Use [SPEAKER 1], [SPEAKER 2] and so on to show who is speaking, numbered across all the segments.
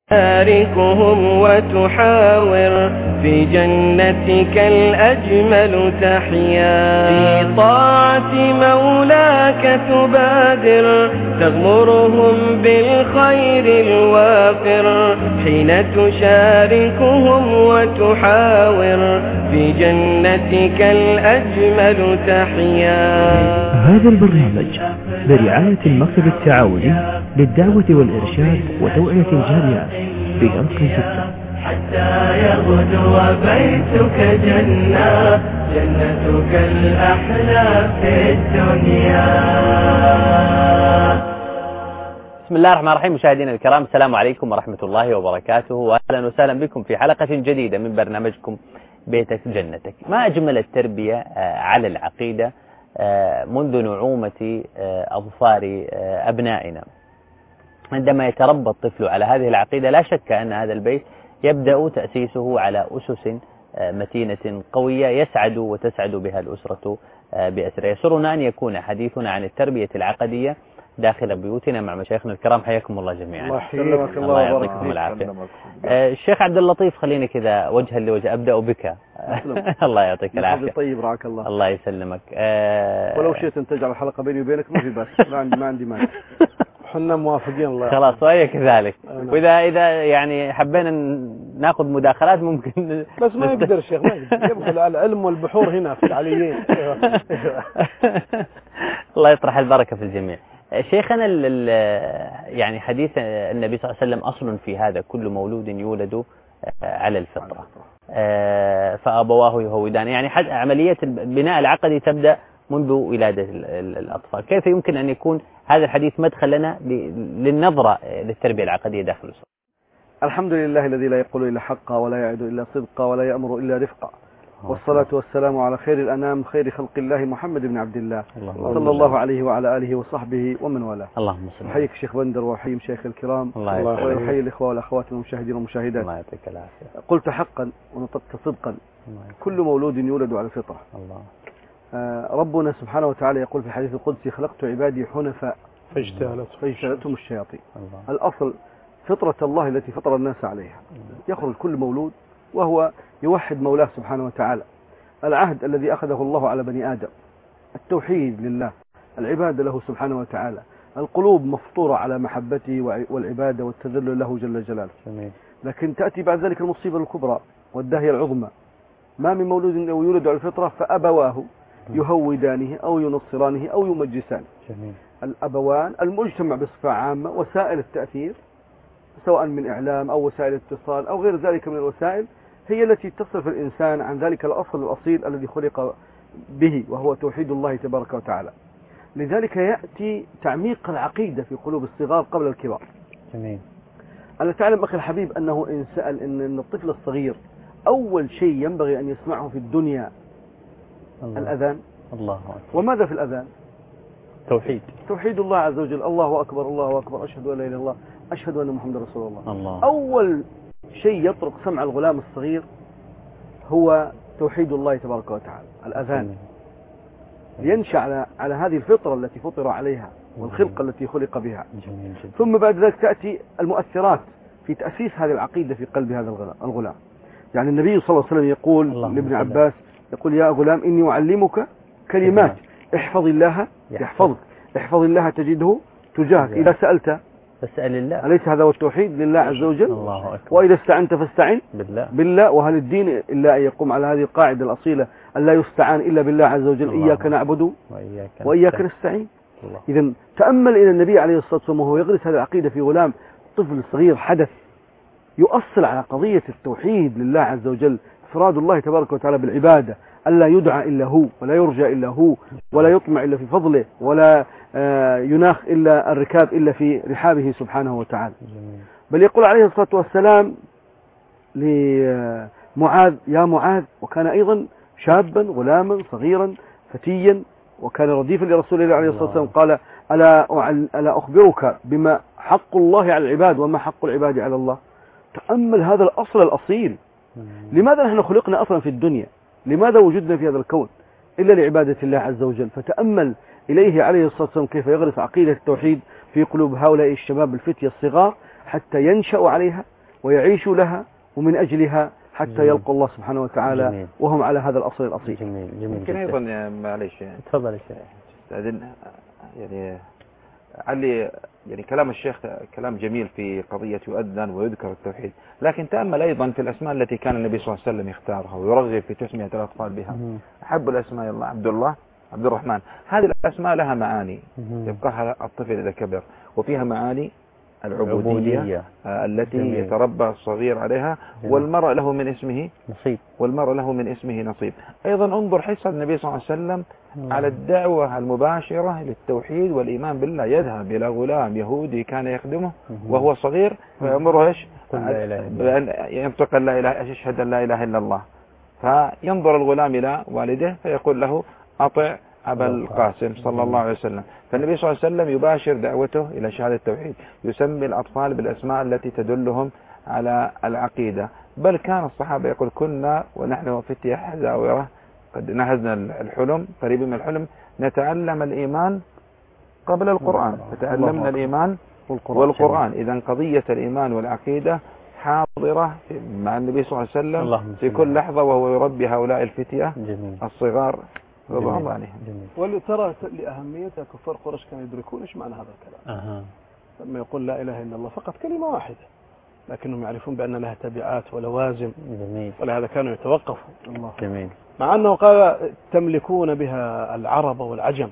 [SPEAKER 1] تاركهم وتحاور في جنتك الأجمل تحيا في طاعة مولاك تبادر تغمرهم بالخير الوافر حين تشاركهم وتحاور في جنتك الأجمل تحيا.
[SPEAKER 2] هذا البرنامج برعاية المكتب التعاوني للدعوة والإرشاد وتوعية الجاليات في أرق 6
[SPEAKER 1] حتى يغدو بيتك جنة جنتك الأحلى في الدنيا.
[SPEAKER 3] بسم الله الرحمن الرحيم. مشاهدينا الكرام، السلام عليكم ورحمة الله وبركاته، وأهلا وسهلا بكم في حلقة جديدة من برنامجكم بيتك جنتك. ما أجمل التربية على العقيدة منذ نعومة أظفار أبنائنا. عندما يتربى الطفل على هذه العقيدة لا شك أن هذا البيت يبدأ تأسيسه على أسس متينة قوية يسعد وتسعد بها الأسرة بأسرها. يسرنا أن يكون حديثنا عن التربية العقدية داخل بيوتنا مع مشايخنا الكرام. حياكم الله جميعا.
[SPEAKER 4] الله يحييك.
[SPEAKER 3] الله يعطيكم العافية. الشيخ عبد اللطيف، خليني كذا وجها لوجه أبدأ بك. الله يعطيك العافية.
[SPEAKER 4] طيب رعاك الله.
[SPEAKER 3] الله يسلمك.
[SPEAKER 4] ولو شئت أن تجعل الحلقة بيني وبينك ما في بس، ما عندي مانع. حنا موافقين. الله
[SPEAKER 3] خلاص، وهي كذلك. وإذا يعني حبينا ناخذ مداخلات ممكن،
[SPEAKER 4] بس ما يقدر الشيخ، ما يقدر. يبقى العلم والبحور هنا في العليين.
[SPEAKER 3] الله يطرح البركة في الجميع. شيخنا، يعني حديث النبي صلى الله عليه وسلم أصل في هذا: كل مولود يولد على الفطرة فأبواه يهودان. يعني عملية البناء العقدي تبدأ منذ ولادة الأطفال. كيف يمكن أن يكون هذا الحديث مدخل لنا للنظرة للتربية العقدية داخل الأسرة؟
[SPEAKER 4] الحمد لله الذي لا يقول إلا حقا ولا يعد إلا صدقا ولا يأمر إلا رفقا، والصلاة والسلام على خير الأنام خير خلق الله محمد بن عبد الله صلى الله عليه وعلى آله وصحبه ومن والاه.
[SPEAKER 3] اللهم صل.
[SPEAKER 4] أحييك شيخ بندر وأحيي مشايخ الكرام وأحيي الإخوة والأخوات والمشاهدين والمشاهدات.
[SPEAKER 3] الله يعطيك العافية.
[SPEAKER 4] قلت حقا ونطقت صدقا: كل مولود يولد على الفطرة.
[SPEAKER 3] الله.
[SPEAKER 4] ربنا سبحانه وتعالى يقول في الحديث القدسي: خلقت عبادي حنفاء فاجتالتهم الشياطين. الأصل فطرة الله التي فطر الناس عليها. يخرج كل مولود وهو يوحد مولاه سبحانه وتعالى. العهد الذي أخذه الله على بني آدم التوحيد لله، العبادة له سبحانه وتعالى، القلوب مفطورة على محبته والعبادة والتذلل له جل جلاله. لكن تأتي بعد ذلك المصيبة الكبرى والداهية العظمى: ما من مولود يولد على الفطرة فأبواه يهودانه أو ينصرانه أو يمجسانه. الأبوان المجتمع بصفة عامة، وسائل التأثير سواء من إعلام أو وسائل اتصال أو غير ذلك من الوسائل هي التي تصرف الإنسان عن ذلك الأصل الأصيل الذي خلق به، وهو توحيد الله تبارك وتعالى. لذلك يأتي تعميق العقيدة في قلوب الصغار قبل الكبار. ألا تعلم أخي الحبيب أنه إن سأل إن الطفل الصغير أول شيء ينبغي أن يسمعه في الدنيا الأذان. الله أكبر. وماذا في الأذان؟ توحيد الله عز وجل. الله أكبر الله أكبر، أشهد أن لا إله إلا الله، أشهد أن محمد رسول الله. أول شيء يطرق سمع الغلام الصغير هو توحيد الله تبارك وتعالى، الأذان. ينشأ على هذه الفطرة التي فطر عليها والخلقة التي خلق بها. ثم بعد ذلك تأتي المؤثرات في تأسيس هذه العقيدة في قلب هذا الغلام. يعني النبي صلى الله عليه وسلم يقول لابن عباس، يقول: يا غلام إني أعلمك كلمات احفظ الله يحفظك، احفظ الله تجده تجاهك، إذا سألت
[SPEAKER 3] فاسأل الله.
[SPEAKER 4] أليس هذا هو التوحيد لله عز وجل؟
[SPEAKER 3] الله أكبر.
[SPEAKER 4] وإذا استعنت فاستعن
[SPEAKER 3] بالله.
[SPEAKER 4] وهل الدين إلا أن يقوم على هذه القاعدة الأصيلة: أن لا يستعان إلا بالله عز وجل. إياك نعبد وإياك نستعين. إذن تأمل إلى النبي عليه الصلاة والسلام وهو يغرس هذه العقيدة في غلام طفل صغير حدث يؤصل على قضية التوحيد لله عز وجل، إفراد الله تبارك وتعالى بالعبادة، ألا يدعى إلا هو ولا يرجى إلا هو ولا يطمع إلا في فضله ولا يناخ إلا الركاب إلا في رحابه سبحانه وتعالى. بل يقول عليه الصلاة والسلام لمعاذ: يا معاذ، وكان أيضا شابا غلاما صغيرا فتيا وكان رديفا لرسول الله عليه الصلاة والسلام، قال: ألا أخبرك بما حق الله على العباد وما حق العباد على الله؟ تأمل هذا الأصل الأصيل. لماذا نحن خلقنا أصلا في الدنيا؟ لماذا وجدنا في هذا الكون إلا لعبادة الله عز وجل؟ فتأمل إليه عليه الصلاة والسلام كيف يغرس عقيدة التوحيد في قلوب هؤلاء الشباب الفتية الصغار حتى ينشأوا عليها ويعيشوا لها ومن أجلها حتى يلقوا الله سبحانه وتعالى. جميل. وهم على هذا الأصل الأصيل.
[SPEAKER 3] جميل.
[SPEAKER 5] يمكن أيضا معليش
[SPEAKER 3] تفضل يا شيخ.
[SPEAKER 5] يعني علي يعني كلام الشيخ كلام جميل في قضية يؤذن ويذكر التوحيد، لكن تأمل أيضا في الأسماء التي كان النبي صلى الله عليه وسلم يختارها ويرغب في تسمية الأطفال بها. أحب الأسماء الله عبد الله، عبد الرحمن. هذه الأسماء لها معاني يبقاها الطفل إذا كبر، وفيها معاني العبودية التي يتربى الصغير عليها. والمرء له من اسمه نصيب، والمرء له من اسمه نصيب. أيضا انظر حرص النبي صلى الله عليه وسلم على الدعوة المباشرة للتوحيد والإيمان بالله. يذهب إلى غلام يهودي كان يخدمه وهو صغير فيأمره إيش؟ بأن ينطق لا إله، أشهد أن لا إله إلا الله. فينظر الغلام إلى والده فيقول له أطع أبا القاسم صلى الله عليه وسلم. فالنبي صلى الله عليه وسلم يباشر دعوته إلى شهادة التوحيد، يسمي الأطفال بالأسماء التي تدلهم على العقيدة. بل كان الصحابة يقول كنا ونحن فتية حزاورة قد نهزنا الحلم، قريب من الحلم، نتعلم الإيمان قبل القرآن، فتعلمنا الإيمان والقرآن. إذا قضية الإيمان والعقيدة حاضرة مع النبي صلى الله عليه وسلم في كل لحظة، وهو يربي هؤلاء الفتية الصغار رضوان الله عليهم.
[SPEAKER 4] ولترى لأهميتها كفار قريش كانوا يدركون إيش معنى هذا الكلام. لما يقول لا إله إلا الله فقط كلمة واحدة، لكنهم يعرفون بأن لها تبعات ولوازم. جميل. ولهذا كانوا يتوقفوا. الله. جميل. مع أنه قال تملكون بها العرب والعجم،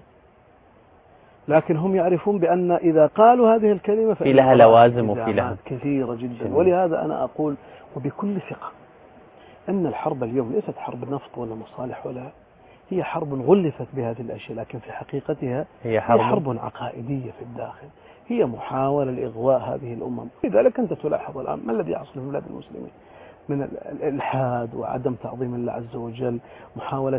[SPEAKER 4] لكن هم يعرفون بأن إذا قالوا هذه الكلمة
[SPEAKER 3] في لها لوازم وفي لها
[SPEAKER 4] كثيرة جدا. جميل. ولهذا أنا أقول وبكل ثقة أن الحرب اليوم ليست حرب نفط ولا مصالح، ولا هي حرب غلفت بهذه الأشياء، لكن في حقيقتها هي حرب عقائدية في الداخل. هي محاولة لإغواء هذه الأمم. لذلك أنت تلاحظ الآن ما الذي يحصل في بلاد المسلمين من الإلحاد وعدم تعظيم الله عز وجل، محاولة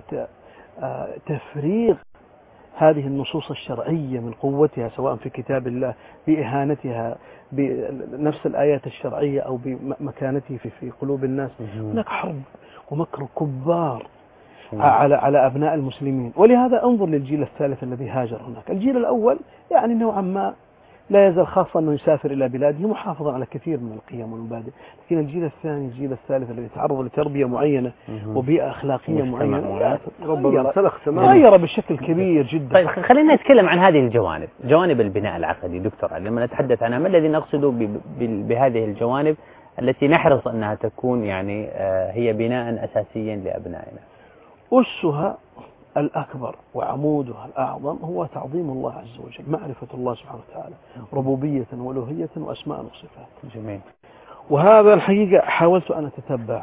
[SPEAKER 4] تفريغ هذه النصوص الشرعية من قوتها سواء في كتاب الله بإهانتها بنفس الآيات الشرعية أو بمكانته في قلوب الناس. هناك حرب ومكر كبار على أبناء المسلمين. ولهذا انظر للجيل الثالث الذي هاجر هناك. الجيل الأول يعني نوعا ما لا يزال خاصة أنه يسافر إلى بلاده محافظا على كثير من القيم والمبادئ، لكن الجيل الثاني الجيل الثالث الذي تعرض لتربية معينة وبيئة أخلاقية معينة غير بشكل كبير جدا.
[SPEAKER 3] طيب خلينا نتكلم عن هذه الجوانب، جوانب البناء العقدي دكتور علي. لما نتحدث عنها ما الذي نقصده بهذه الجوانب التي نحرص أنها تكون يعني هي بناء أساسيا لأبنائنا؟
[SPEAKER 4] أسها الأكبر وعمودها الأعظم هو تعظيم الله عز وجل، معرفة الله سبحانه وتعالى ربوبية وألوهية وأسماء وصفات.
[SPEAKER 3] جميل.
[SPEAKER 4] وهذا الحقيقة حاولت أن أتتبع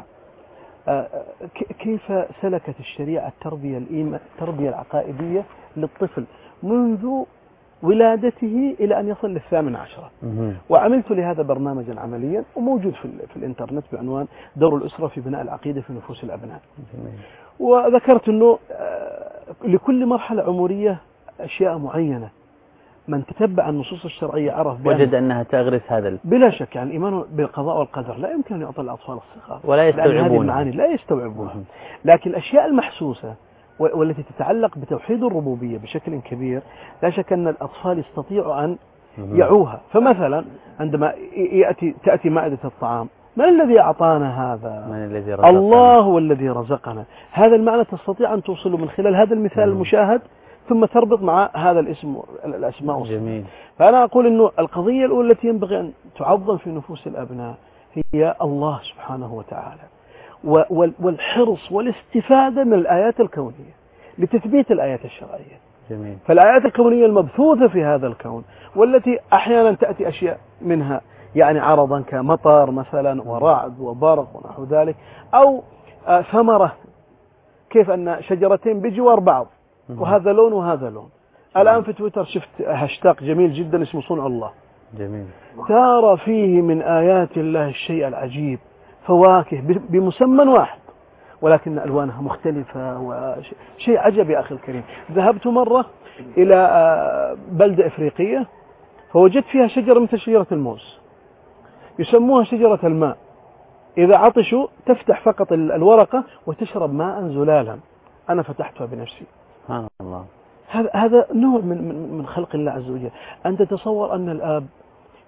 [SPEAKER 4] كيف سلكت الشريعة التربية العقائدية للطفل منذ ولادته إلى أن يصل ل18. وعملت لهذا برنامجا عمليا وموجود في الإنترنت بعنوان دور الأسرة في بناء العقيدة في نفوس الأبناء. جميل. وذكرت أنه لكل مرحلة عمرية أشياء معينة، من تتبع النصوص الشرعية عرف
[SPEAKER 3] وجد أنها تغرس هذا
[SPEAKER 4] بلا شك. يعني الإيمان بالقضاء والقدر لا يمكن أن يعطى الأطفال الصغار
[SPEAKER 3] ولا يستوعبون
[SPEAKER 4] المعاني، لا يستوعبونها. لكن الأشياء المحسوسة والتي تتعلق بتوحيد الربوبية بشكل كبير لا شك أن الأطفال يستطيعوا أن يعوها. فمثلا عندما تأتي مائدة الطعام، من الذي أعطانا هذا؟
[SPEAKER 3] من الذي رزقنا؟
[SPEAKER 4] الله هو الذي رزقنا. هذا المعنى تستطيع أن توصله من خلال هذا المثال المشاهد، ثم تربط مع هذا الأسماء.
[SPEAKER 3] جميل.
[SPEAKER 4] فأنا أقول أنه القضية الأولى التي ينبغي أن تعظم في نفوس الأبناء هي الله سبحانه وتعالى، والحرص والاستفادة من الآيات الكونية لتثبيت الآيات الشرعية.
[SPEAKER 3] جميل.
[SPEAKER 4] فالآيات الكونية المبثوثة في هذا الكون، والتي أحيانا تأتي أشياء منها يعني عرضا كمطر مثلا ورعد وبرق ونحو ذلك، أو ثمرة كيف أن شجرتين بجوار بعض وهذا لون وهذا لون. الآن في تويتر شفت هاشتاج جميل جدا اسمه صنع الله.
[SPEAKER 3] جميل.
[SPEAKER 4] ترى فيه من آيات الله الشيء العجيب، فواكه بمسمى واحد ولكن ألوانها مختلفة وشيء عجب يا أخي الكريم. ذهبت مرة إلى بلدة إفريقية فوجدت فيها شجرة مثل شجرة الموز يسموها شجرة الماء، إذا عطشوا تفتح فقط الورقة وتشرب ماء زلالا. أنا فتحتها بنفسي.
[SPEAKER 3] سبحان الله.
[SPEAKER 4] هذا نوع من خلق الله عز وجل. أنت تصور أن الآب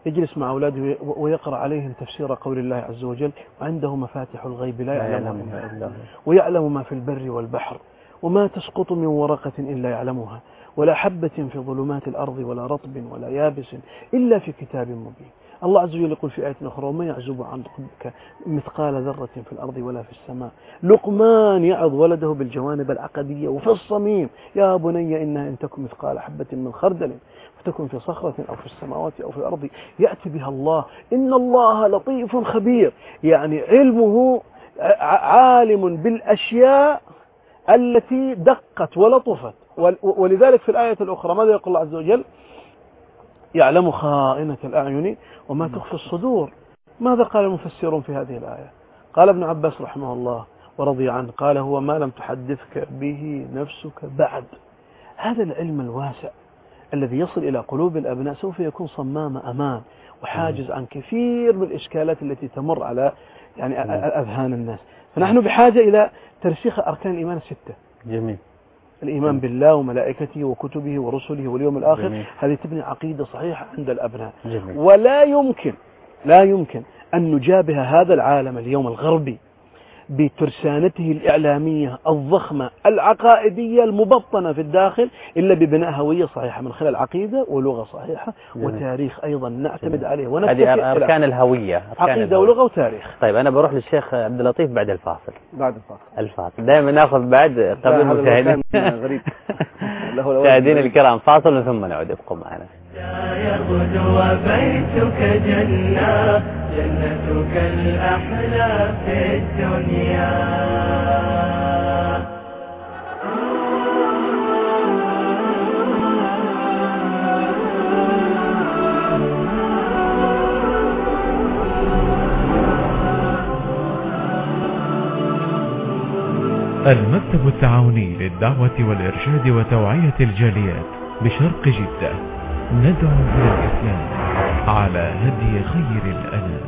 [SPEAKER 4] يجلس مع أولاده ويقرأ عليهم تفسير قول الله عز وجل: وعنده مفاتح الغيب لا يعلمها إلا هو ويعلم ما في البر والبحر وما تسقط من ورقة إلا يعلمها ولا حبة في ظلمات الأرض ولا رطب ولا يابس إلا في كتاب مبين. الله عز وجل يقول في آية أخرى: وما يعزب عن ربك مثقال ذرة في الأرض ولا في السماء. لقمان يعظ ولده بالجوانب العقدية وفي الصميم: يا بني إنها إن تكن مثقال حبة من خردل فتكن في صخرة أو في السماوات أو في الأرض يأتي بها الله إن الله لطيف خبير. يعني علمه عالم بالأشياء التي دقت ولطفت. ولذلك في الآية الأخرى ماذا يقول الله عز وجل؟ يعلم خائنة الأعين وما تخفي الصدور. ماذا قال المفسرون في هذه الآية؟ قال ابن عباس رحمه الله ورضي عنه قال: هو ما لم تحدثك به نفسك بعد. هذا العلم الواسع الذي يصل إلى قلوب الأبناء سوف يكون صمام أمان وحاجز عن كثير من الإشكالات التي تمر على يعني أذهان الناس. فنحن بحاجة إلى ترسيخ أركان الإيمان الستة.
[SPEAKER 3] جميل.
[SPEAKER 4] الإيمان بالله وملائكته وكتبه ورسله واليوم الآخر.
[SPEAKER 3] جميل.
[SPEAKER 4] هذه تبني عقيدة صحيحة عند الأبناء.
[SPEAKER 3] جميل.
[SPEAKER 4] ولا يمكن أن نجابه هذا العالم اليوم الغربي بترسانته الإعلامية الضخمة العقائدية المبطنة في الداخل إلا ببناء هوية صحيحة من خلال عقيدة ولغة صحيحة. جميل. وتاريخ أيضا نعتمد عليه ونتفق.
[SPEAKER 3] هذه أركان الهوية.
[SPEAKER 4] عقيدة ولغة وتاريخ.
[SPEAKER 3] طيب أنا بروح للشيخ عبد اللطيف بعد الفاصل.
[SPEAKER 4] بعد
[SPEAKER 3] الفاصل دائما ناخذ بعد قبل المشاهدين.
[SPEAKER 4] غريب.
[SPEAKER 3] مشاهدينا الكرام فاصل ثم نعود. ابقوا معنا.
[SPEAKER 1] يغدو بيتك جنة جنتك الأحلى في الدنيا.
[SPEAKER 6] المكتب التعاوني للدعوة والإرشاد وتوعية الجاليات بشرق جدة ندعو إلى الإسلام على هدي خير الأنام.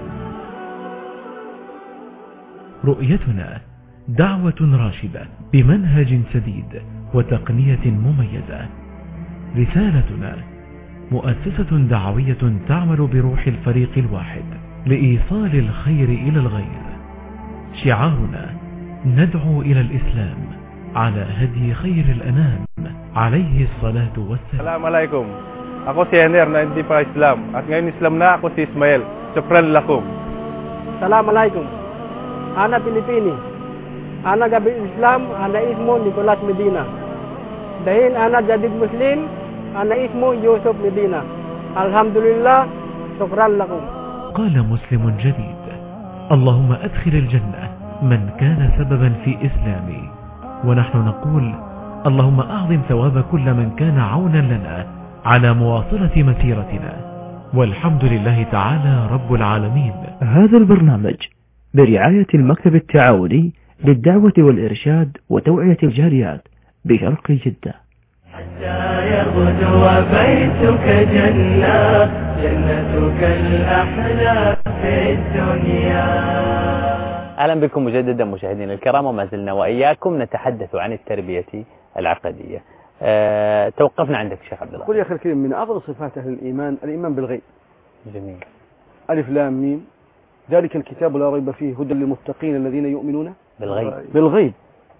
[SPEAKER 6] رؤيتنا دعوة راشدة بمنهج سديد وتقنية مميزة. رسالتنا مؤسسة دعوية تعمل بروح الفريق الواحد لإيصال الخير إلى الغير. شعارنا ندعو إلى الإسلام على هدي خير الأنام عليه الصلاة والسلام.
[SPEAKER 7] Assalamualaikum. Ako si Ener na hindi pa Islam. At ngayon Islam na ako si Ismail. Syukran lakum.
[SPEAKER 8] Assalamualaikum. Ana Pilipini. Ana gabi Islam. Ana ismo Nicolas Medina. Dahil ana jadid Muslim. Ana ismo Yusuf Medina. Alhamdulillah. Syukran lakum.
[SPEAKER 6] قال مسلم جديد: اللهم أدخل الجنة من كان سببا في إسلامي. ونحن نقول: اللهم أعظم ثواب كل من كان عونا لنا على مواصلة مسيرتنا. والحمد لله تعالى رب العالمين.
[SPEAKER 2] هذا البرنامج برعاية المكتب التعاوني للدعوة والإرشاد وتوعية الجاليات بشرق جدة.
[SPEAKER 1] حتى يغدو بيتك جنة جنتك الأحلى في الدنيا.
[SPEAKER 3] أهلا بكم مجددا مشاهدينا الكرام، وما زلنا وإياكم نتحدث عن التربية العقدية. توقفنا عندك شيخ عبد الله.
[SPEAKER 4] قل يا أخي الكريم، من أفضل صفات أهل الإيمان الإيمان بالغيب.
[SPEAKER 3] جميل.
[SPEAKER 4] ألف لام ميم ذلك الكتاب لا ريب فيه هدى للمتقين الذين يؤمنون بالغيب.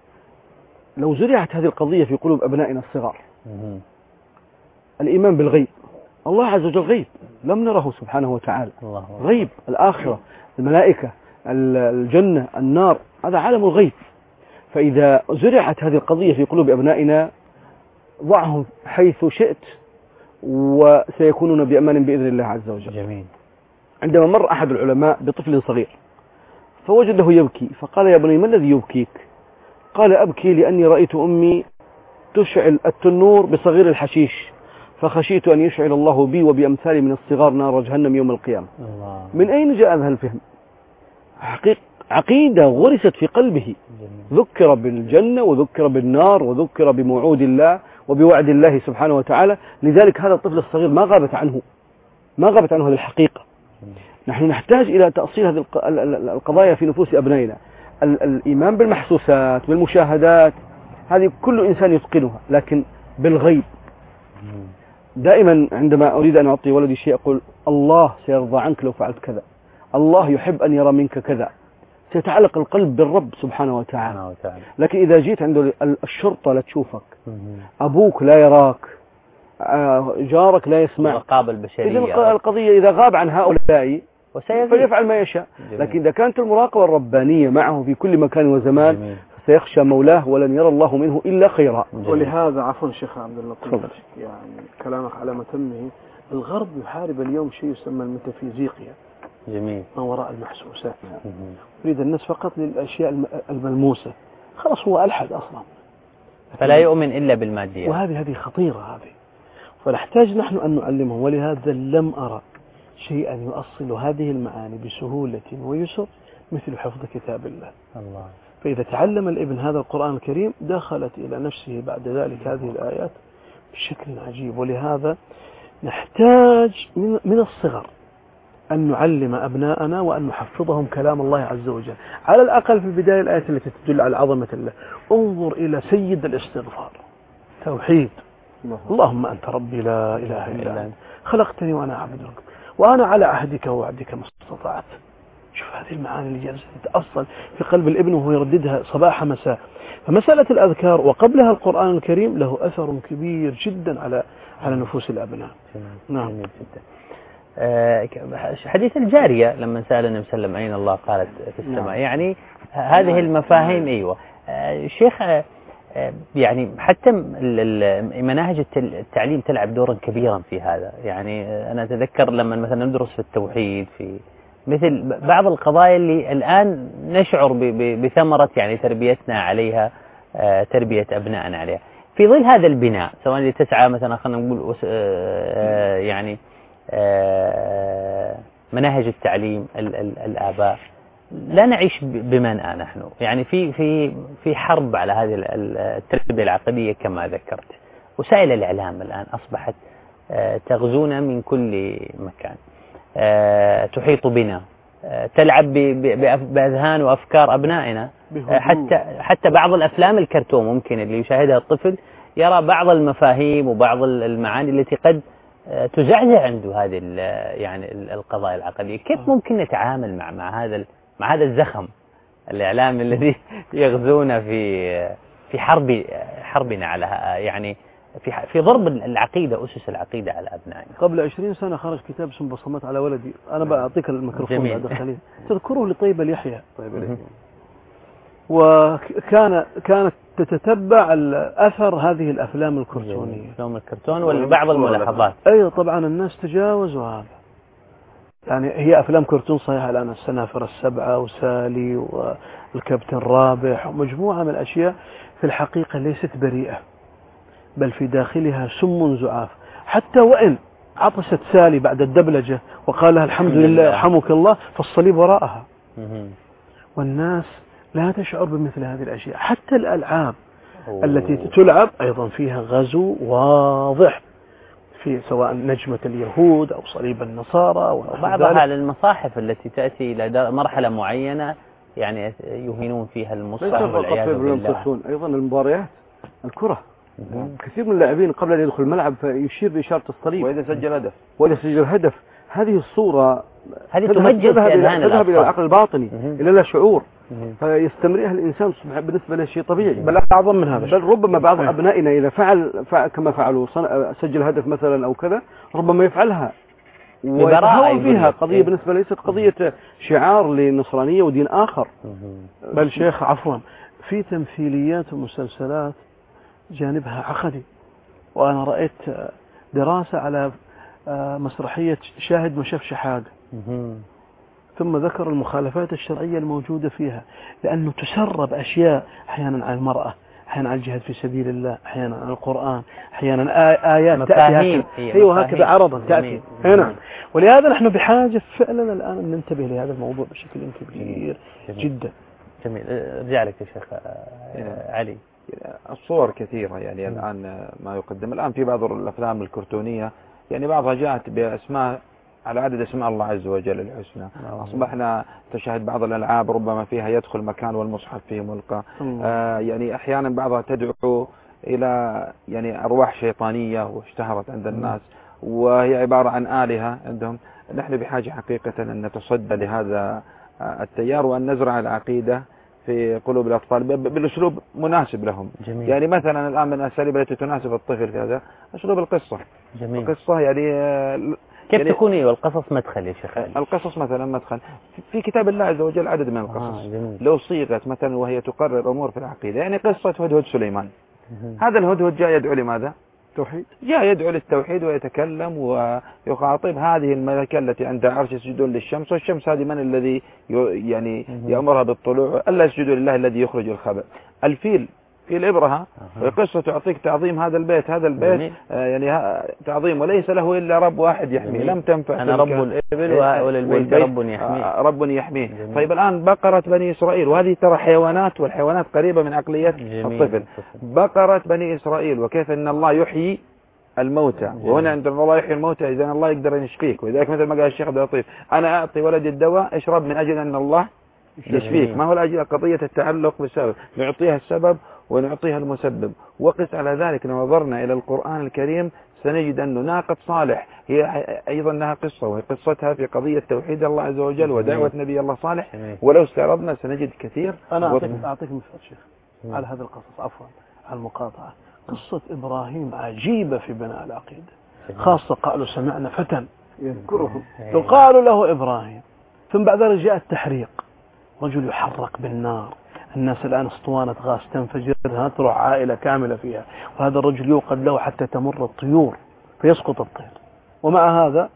[SPEAKER 4] لو زرعت هذه القضية في قلوب أبنائنا الصغار، الإيمان بالغيب، الله عز وجل غيب لم نره سبحانه وتعالى، غيب الآخرة، الملائكة، الجنة، النار، هذا عالم الغيب. فإذا زرعت هذه القضية في قلوب أبنائنا ضعهم حيث شئت وسيكونون بأمان بإذن الله عز وجل.
[SPEAKER 3] جميل.
[SPEAKER 4] عندما مر أحد العلماء بطفل صغير فوجده يبكي، فقال: يا بني ما الذي يبكيك؟ قال: أبكي لأني رأيت أمي تشعل التنور بصغير الحشيش، فخشيت أن يشعل الله بي وبأمثالي من الصغار نار جهنم يوم القيامة.
[SPEAKER 3] الله.
[SPEAKER 4] من أين جاء هذا الفهم؟ عقيدة غرست في قلبه، ذكر بالجنة وذكر بالنار وذكر بموعود الله وبوعد الله سبحانه وتعالى. لذلك هذا الطفل الصغير ما غابت عنه هذه الحقيقة. نحن نحتاج إلى تأصيل هذه القضايا في نفوس أبنائنا. الإيمان بالمحسوسات بالمشاهدات هذه كل إنسان يتقنها، لكن بالغيب دائما عندما أريد أن أعطي ولدي شيء أقول الله سيرضى عنك لو فعلت كذا، الله يحب أن يرى منك كذا. سيتعلق القلب بالرب سبحانه وتعالى. لكن إذا جيت عند الشرطة لا تشوفك، أبوك لا يراك، جارك لا يسمع،
[SPEAKER 3] الرقابة البشرية،
[SPEAKER 4] إذا القضية إذا غاب عن هؤلاء فيفعل ما يشاء. لكن إذا كانت المراقبة الربانية معه في كل مكان وزمان سيخشى مولاه ولن يرى الله منه إلا خيرا.
[SPEAKER 9] ولهذا عفوا شيخ عبد اللطيف، يعني كلامك على متمه، الغرب يحارب اليوم شيء يسمى الميتافيزيقيا،
[SPEAKER 3] جميل،
[SPEAKER 9] ما وراء المحسوسات. يريد الناس فقط للأشياء الملموسة، خلاص هو ألحد أصلا،
[SPEAKER 3] فلا يؤمن إلا بالمادية،
[SPEAKER 9] وهذه خطيرة هذه، فنحتاج نحن أن نعلمهم. ولهذا لم أرى شيئا يؤصل هذه المعاني بسهولة ويسر مثل حفظ كتاب الله. فإذا تعلم الابن هذا القرآن الكريم دخلت إلى نفسه بعد ذلك هذه الآيات بشكل عجيب. ولهذا نحتاج من الصغر أن نعلم أبناءنا وأن نحفظهم كلام الله عز وجل، على الأقل في البداية الآيات التي تدل على عظمة الله. انظر إلى سيد الاستغفار، توحيد، اللهم أنت ربي لا إله إلا أنت خلقتني وأنا عبدك وأنا على عهدك ووعدك ما استطعت. شوف هذه المعاني اللي جالسة تتأصل في قلب الابن وهو يرددها صباح مساء. فمسألة الأذكار وقبلها القرآن الكريم له أثر كبير جدا على نفوس الأبناء.
[SPEAKER 3] نعم جدا. حديث الجارية لما سأل النبي صلى الله عليه وسلم أين الله قالت في السماء، يعني هذه المفاهيم. أيوة شيخ، يعني حتى مناهج التعليم تلعب دورا كبيرا في هذا. يعني أنا أتذكر لما مثلا ندرس في التوحيد، في مثل بعض القضايا اللي الآن نشعر بثمرة يعني تربيتنا عليها، تربية أبنائنا عليها، في ظل هذا البناء سواء اللي تسعى مثلا خلينا نقول يعني مناهج التعليم الآباء، لا نعيش بمنأى نحن، يعني في حرب على هذه التربية العقدية كما ذكرت. وسائل الإعلام الآن أصبحت تغزونا من كل مكان، تحيط بنا، تلعب بأذهان وأفكار أبنائنا. حتى بعض الأفلام الكرتون ممكن اللي يشاهدها الطفل يرى بعض المفاهيم وبعض المعاني التي قد تزعزع عنده هذه يعني القضايا العقدية. كيف ممكن نتعامل مع هذا الزخم الإعلامي الذي يغزونا في حربنا على يعني في ضرب العقيدة، أسس العقيدة على أبنائنا.
[SPEAKER 9] قبل 20 سنة خرج كتاب اسمه بصمات على ولدي، أنا بأعطيك الميكروفون بعد قليل تذكره لطيب اليحيى. وكانت تتتبع أثر هذه الأفلام الكرتونية،
[SPEAKER 3] أفلام الكرتون وبعض الملاحظات.
[SPEAKER 9] أيوة طبعا الناس تجاوزوا هذا. يعني هي أفلام كرتون صحيحة الآن، السنافر السبعة وسالي والكابتن رابح ومجموعة من الأشياء في الحقيقة ليست بريئة، بل في داخلها سم زعاف. حتى وإن عطست سالي بعد الدبلجة وقال لها الحمد لله يرحمك الله، فالصليب وراءها. والناس لا تشعر بمثل هذه الأشياء. حتى الألعاب التي تلعب أيضا فيها غزو واضح، في سواء نجمة اليهود أو صليب النصارى
[SPEAKER 3] وبعضها للمصاحف التي تأتي إلى مرحلة معينة يعني يهينون فيها المصحف والعياذ بالله.
[SPEAKER 4] أيضا المباريات الكرة، كثير من اللاعبين قبل أن يدخل الملعب فيشير بإشارة الصليب
[SPEAKER 5] وإذا سجل
[SPEAKER 4] هدف. هذه الصورة
[SPEAKER 3] هذه تمجد في أذهان الأطفال،
[SPEAKER 4] تذهب إلى العقل الباطني إلى لا شعور، فيستمرئها الإنسان بالنسبة له شيء طبيعي.
[SPEAKER 9] بل أعظم من هذا،
[SPEAKER 4] بل ربما بعض أبنائنا إذا فعل كما فعلوا سجل هدف مثلا أو كذا، ربما يفعلها ويتهاون فيها. قضية بالنسبة ليست قضية شعار للنصرانية ودين آخر.
[SPEAKER 9] بل شيخ عفوا، في تمثيليات ومسلسلات جانبها عقدي. وأنا رأيت دراسة على مسرحية شاهد ما شاف شحاد، ثم ذكر المخالفات الشرعية الموجودة فيها، لأنه تسرب أشياء أحيانا عن المرأة، أحيانا عن الجهاد في سبيل الله، أحيانا عن القرآن، أحيانا آيات تأتي هكذا عرضا تأتي هنا. ولهذا نحن بحاجة فعلا الآن أن ننتبه لهذا الموضوع بشكل كبير جدا.
[SPEAKER 3] جميل. ارجع لك يا شيخ علي.
[SPEAKER 5] الصور كثيرة يعني الآن ما يقدم الآن في بعض الأفلام الكرتونية، يعني بعضها جاءت بأسماء على عدد اسماء الله عز وجل الحسنى. أصبحنا تشاهد بعض الألعاب ربما فيها يدخل مكان والمصحف فيه ملقى. يعني أحيانا بعضها تدعو إلى يعني أرواح شيطانية واشتهرت عند الناس، وهي عبارة عن آلهة عندهم. نحن بحاجة حقيقة أن نتصدى لهذا التيار وأن نزرع العقيدة في قلوب الأطفال بالأسلوب مناسب لهم.
[SPEAKER 3] جميل.
[SPEAKER 5] يعني مثلا الآن من الأساليب التي تناسب الطفل في هذا أسلوب القصة.
[SPEAKER 3] جميل.
[SPEAKER 5] القصة يعني
[SPEAKER 3] كيف
[SPEAKER 5] يعني
[SPEAKER 3] تكون والقصص مدخل يا شيخ علي؟
[SPEAKER 5] القصص مثلا مدخل في كتاب الله عز وجل عدد من القصص لو صيغت مثلا وهي تقرر أمور في العقيدة، يعني قصة هدهد سليمان. هذا الهدهد جاء يدعو لماذا؟
[SPEAKER 4] توحيد.
[SPEAKER 5] جاء يدعو للتوحيد ويتكلم ويخاطب هذه الملكة التي عندها عرش يسجدون للشمس، والشمس هذه من الذي يعني يأمرها بالطلوع؟ ألا يسجدوا لله الذي يخرج الخبأ. الفيل في الإبرهة وقصة تعطيك تعظيم هذا البيت. هذا البيت يعني تعظيم وليس له إلا رب واحد يحميه. لم تنفع
[SPEAKER 3] أنا رب الإبل وللبيت رب يحميه.
[SPEAKER 5] رب يحميه. طيب الآن بقرة بني إسرائيل، وهذه ترى حيوانات، والحيوانات قريبة من عقلية الطفل. بقرة بني إسرائيل وكيف أن الله يحيي الموتى، وهنا عند الله يحيي الموتى إذا الله يقدر أن يشفيك. ولذلك مثل ما قال الشيخ عبد اللطيف أنا أعطي ولدي الدواء اشرب من أجل أن الله يشفيك، ما هو الأجل قضية التعلق بالسبب. نعطيها السبب ونعطيها المسبب. وقس على ذلك لو نظرنا إلى القرآن الكريم سنجد أن ناقة صالح هي أيضا لها قصة، وهي قصتها في قضية توحيد الله عز وجل ودعوة نبي الله صالح. ولو استعرضنا سنجد كثير.
[SPEAKER 9] أنا أعطيك مثال شيخ على هذا القصص، عفوا على المقاطعة. قصة إبراهيم عجيبة في بناء العقيدة، خاصة قالوا سمعنا فتى يذكرهم يقال له إبراهيم، ثم بعد ذلك جاء التحريق، رجل يحرق بالنار، الناس الآن اسطوانة غاز تنفجر تروح عائلة كاملة فيها، وهذا الرجل يوقد له حتى تمر الطيور فيسقط الطير، ومع هذا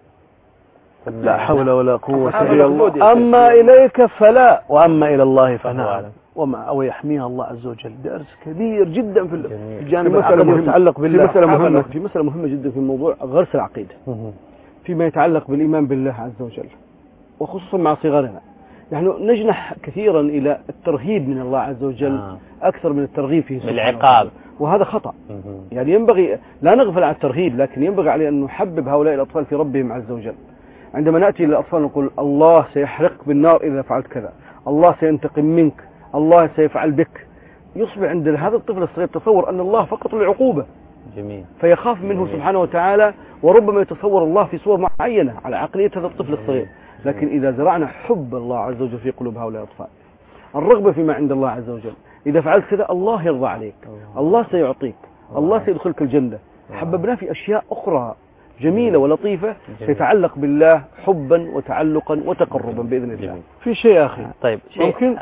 [SPEAKER 9] لا حول ولا قوة إلا الله. أما إليك فلا، وأما إلى الله فنعم، ويحميها الله عز وجل. درس كبير جدا في الجانب العقدي يتعلق بالله.
[SPEAKER 4] في مسألة مهمة جدا في موضوع غرس العقيدة فيما يتعلق بالإيمان بالله عز وجل، وخصوصا مع صغارنا. نحن نجنح كثيرا إلى الترهيب من الله عز وجل أكثر من الترغيب فيه
[SPEAKER 3] بالعقاب،
[SPEAKER 4] وهذا خطأ. يعني ينبغي لا نغفل عن الترهيب، لكن ينبغي عليه أن نحبب هؤلاء الأطفال في ربهم عز وجل. عندما نأتي للأطفال نقول الله سيحرق بالنار إذا فعلت كذا، الله سينتقم منك، الله سيفعل بك. يصبح عند هذا الطفل الصغير تصور أن الله فقط العقوبة.
[SPEAKER 3] جميل.
[SPEAKER 4] فيخاف منه سبحانه وتعالى، وربما يتصور الله في صور معينة على عقلية هذا الطفل الصغير. لكن إذا زرعنا حب الله عز وجل في قلوب هؤلاء الأطفال، الرغبة فيما عند الله عز وجل، إذا فعلت كذا الله يرضى عليك، الله سيعطيك، الله سيدخلك الجنة، حببنا في أشياء أخرى جميلة ولطيفة تتعلق بالله حبا وتعلقا وتقربا بإذن الله.
[SPEAKER 9] في شيء أخير.
[SPEAKER 3] طيب ممكن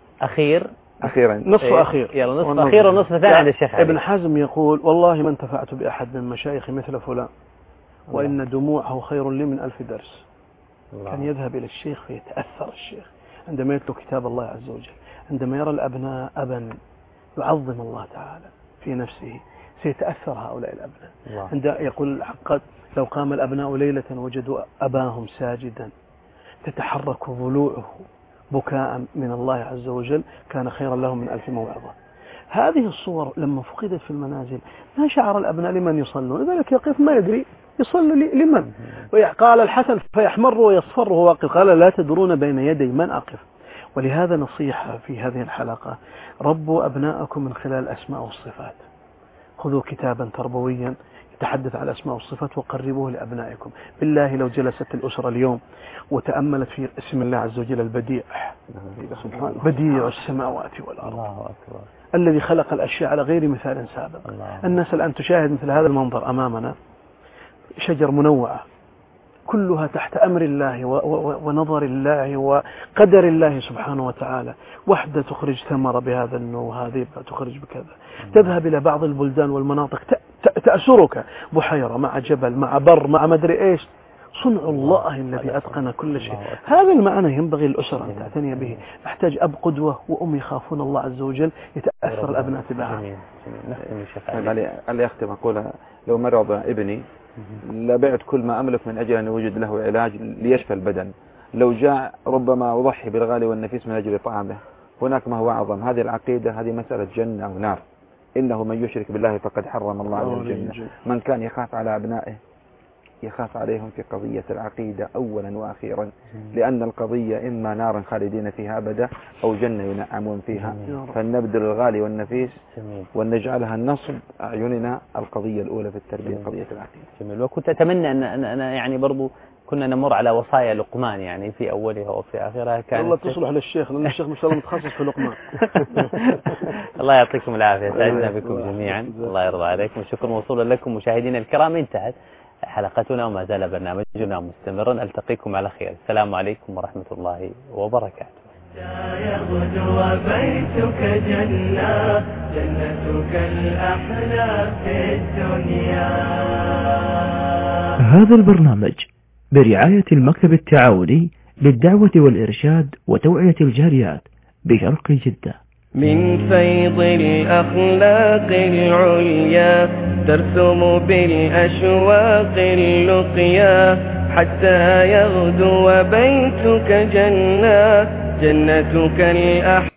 [SPEAKER 5] أخيرا
[SPEAKER 9] نصف أخير.
[SPEAKER 3] يلا نصف أخير ونصف ثاني عند الشيخ
[SPEAKER 9] ابن حزم يقول والله ما انتفعت بأحد من مشايخي مثل فلان، وإن دموعه خير لي من 1000 درس. كان يذهب إلى الشيخ فيتأثر الشيخ عندما يتلو كتاب الله عز وجل، عندما يرى الأبناء أبا يعظم الله تعالى في نفسه سيتأثر هؤلاء الأبناء. عندما يقول قد لو قام الأبناء ليلة وجدوا أباهم ساجدا تتحرك ضلوعه بكاء من الله عز وجل كان خيرا لهم من 1000 موعظة. هذه الصور لما فقدت في المنازل ما شعر الأبناء لمن يصلون، لذلك يقف ما يدري يصلي لمن. قال الحسن فيحمر ويصفر وهو واقف، قال لا تدرون بين يدي من أقف. ولهذا نصيحة في هذه الحلقة: ربوا أبناءكم من خلال الأسماء والصفات. خذوا كتابا تربويا يتحدث عن الأسماء والصفات وقربوه لأبنائكم. بالله لو جلست الأسرة اليوم وتأملت في اسم الله عز وجل البديع، بديع السماوات والأرض، الله أكبر، الذي خلق الأشياء على غير مثال سابق. الناس الآن تشاهد مثل هذا المنظر أمامنا، شجر منوعة كلها تحت أمر الله ونظر الله وقدر الله سبحانه وتعالى، وحدة تخرج ثمرة بهذا النوع، هذه تخرج بكذا. تذهب إلى بعض البلدان والمناطق تأسرك بحيرة مع جبل مع بر مع مدري إيش، صنع الله الذي أتقن كل شيء. هذا المعنى ينبغي الأسرة أن تعتني به. نحتاج أب قدوة وأم يخافون الله عز وجل يتأثر الأبناء تبعها.
[SPEAKER 5] اللي يختم أقول لو مرض ابني لبعت كل ما أملك من أجل أن يوجد له علاج ليشفى البدن. لو جاء ربما أضحي بالغالي والنفيس من أجل طعامه. هناك ما هو أعظم. هذه العقيدة هذه مسألة جنة ونار. إنه من يشرك بالله فقد حرم الله عليه الجنة. من كان يخاف على أبنائه يخاف عليهم في قضية العقيدة أولا وأخيرا، لأن القضية إما نار خالدين فيها أبدا أو جنة ينعمون فيها، فلنبذل الغالي والنفيس ونجعلها النصب أعيننا القضية الأولى في التربية قضية العقيدة.
[SPEAKER 3] جميل. وكنت أتمنى أن أنا يعني برضو كنا نمر على وصايا لقمان يعني في أولها وفي آخرها كانت
[SPEAKER 9] والله تصلح للشيخ، لأن الشيخ ما شاء الله متخصص في لقمان.
[SPEAKER 3] الله يعطيكم العافية، سعدنا بكم جميعا، الله يرضى عليكم، والشكر موصول لكم مشاهدينا الكرام. انتهت حلقتنا وما زال برنامجنا مستمرا، ألتقيكم على خير، السلام عليكم ورحمة الله وبركاته.
[SPEAKER 1] يغدو بيتك جنة، جنتك الأحلى في الدنيا.
[SPEAKER 2] هذا البرنامج برعاية المكتب التعاوني للدعوة والإرشاد وتوعية الجاليات بشرق جدة.
[SPEAKER 1] من فيض الأخلاق العليا ترسم بالأشواق اللقيا، حتى يغدو بيتك جنة، جنتك الأحلى.